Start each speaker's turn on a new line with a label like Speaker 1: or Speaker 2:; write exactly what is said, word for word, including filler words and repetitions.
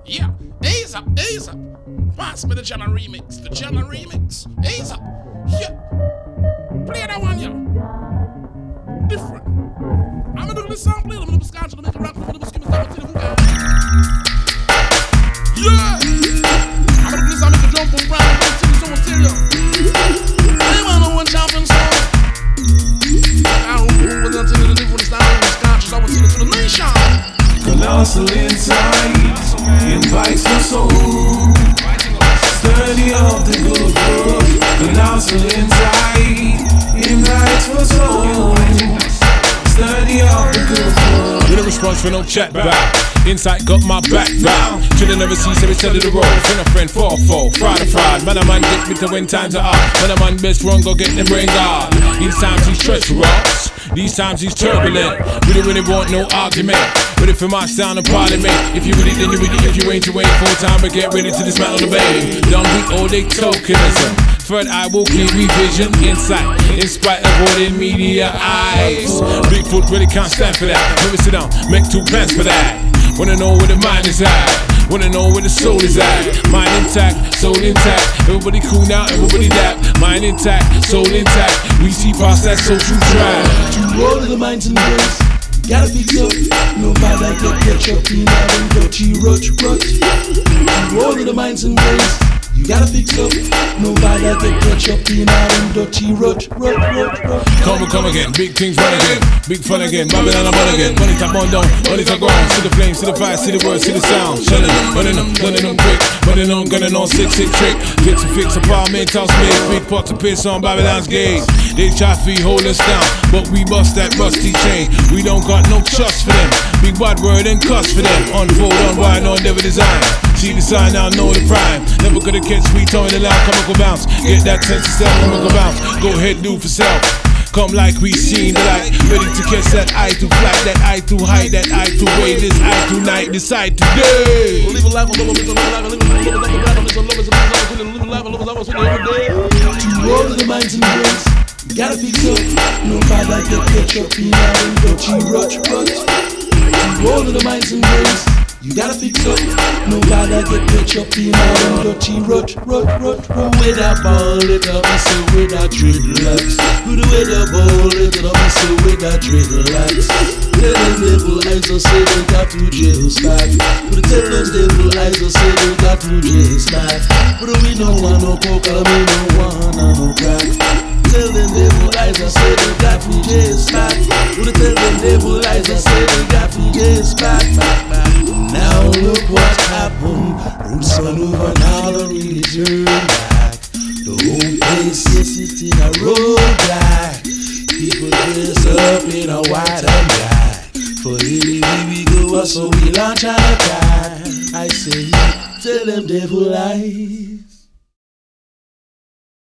Speaker 1: Yeah, ease up, ease up. Pass me the Jana remix, the Jana remix. Ease up. Yeah. Play that one, yo. Different. I'm gonna do this song, play it. I'm gonna do scotch, I'm gonna make a rap, I'm gonna do skim and stuff until the hookah. Yeah. I'm gonna do this, I'm gonna make a jump from round and till someone tell you. Anyone know one champion song? I don't know what I'm telling you the different style of the scotch, so I will tell it to the nation.
Speaker 2: Colossal insight invites the soul. Study of the good book. Colossal insight invites the soul. Study of the good book.
Speaker 3: With a response for no chat back. Insight got my back down. Chillin' never see, so we tell the road. Friend a friend, four four, fried a fried. Man a man get me to when times are up. Man a man best run, go get them brain guard. These times he's treacherous. These times he's turbulent. We don't really want no argument. Ready for my sound of parliament. If you really, then you really. If you ain't, you ain't. Full time, but get ready to dismantle the bay. Don't beat all they tokenism. Third eye will keep revision. Insight, in spite of all the media eyes. Bigfoot really can't stand for that. Never sit down, make two plans for that. Wanna know where the mind is at. Wanna know where the soul is at. Mind intact, soul intact. Everybody cool now, everybody dap. Mind intact, soul intact. We see past that social trap.
Speaker 4: To all of the minds and brains, gotta fix up. Nobody can catch up in that and dirty rut rut. To all of the minds and brains, you gotta fix up. Nobody can catch up in that and dirty rut rut rut rut.
Speaker 3: Come and come again, big things run again. Big fun again, Babylon I'm on again. Money top on down, money top ground. See the flames, see the fire, see the words, see the sound. Shutting them, running them, running them quick. Running on, gunning on, sick, sick trick. Fix and fix, apartment, town space. Big pot to piss on Babylon's gate. They try to hold us down, but we bust that rusty chain. We don't got no trust for them. Big bad word and cuss for them. Unfold, unwind, on never design. See the sign now, know the prime. Never gonna catch sweet tone in the loud, come go bounce. Get that sense of self, come go bounce. Go ahead, do for self. Come like we seen the light, ready to catch that eye to flight, that eye to height, that eye to way, this eye tonight, decide today.
Speaker 1: Live a life, live a life, live a life, live a life, live a life, live a life, live a life, live a life, live a life.
Speaker 4: To all of the minds and brains, you gotta fix up. Nobody can catch up in that and dirty rut rut. To all of the minds and brains, you gotta fix up. Nobody can catch up in that and dirty rut rut rut rut.
Speaker 5: With that ball it up, I say with that dreadlocks. With the way the ball it up, I say with that dreadlocks. Tell them devil eyes, I say they got to jail spot. But tell them devil eyes, I say they got to jail spot. But we don't want no coke, and we don't want no crack. Tell them devil eyes, I say they got to jail spot. But tell them devil eyes, I say they got to jail spot. Now look what happened. Roots run over, now don't really turn back. The whole place is sitting a roadblock. People dress up in a white and black. For anywhere we go, so we launch an attack. I say, tell them devil eyes.